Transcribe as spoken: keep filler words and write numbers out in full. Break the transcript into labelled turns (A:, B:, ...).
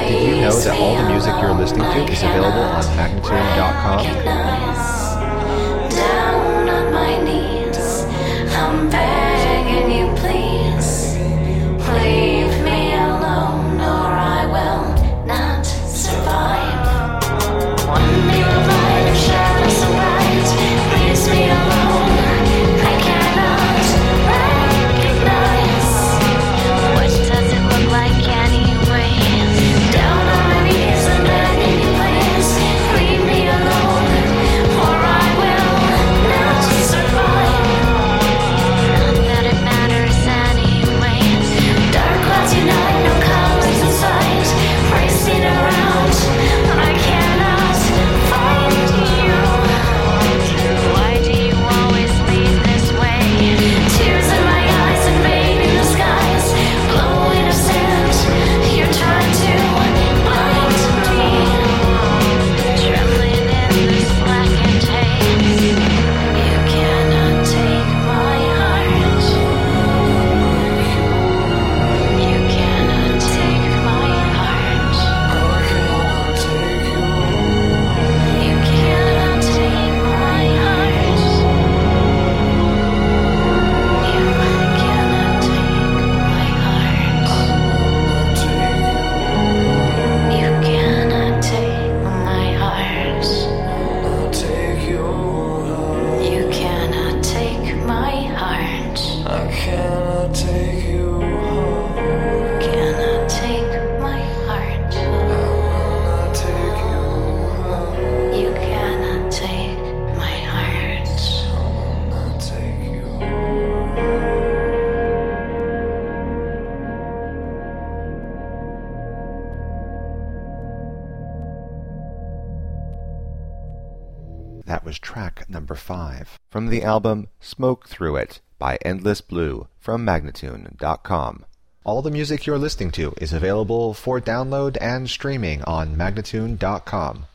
A: Did you know that all the music you're listening to is available on Magnatune dot com?
B: Down on my knees, I'm begging you, please, leave me alone, or I will not survive. One mirror light of shadows so bright, leaves me alone. I cannot recognize. What does it look like anyway? Down on my knees and begging you, please, leave me alone, or I will not survive. Not that it matters anyway. Dark clouds unite, no colors in sight, racing around, I cannot find you. Why do you always lead this way? Tears in my eyes, invading the skies, blowing of sand, you're trying to blind me. Trembling in this blackened haze, you cannot take my heart. You cannot take my heart. You cannot take my heart. You cannot take my heart. You cannot take my heart. You cannot take my heart.
C: I cannot take you home.
B: Cannot take my heart.
C: I will not take you home.
B: You cannot take my heart.
C: I will not take you home.
A: That was track number five from the album Smoke Through It by Endless Blue from Magnatune dot com. All the music you're listening to is available for download and streaming on Magnatune dot com.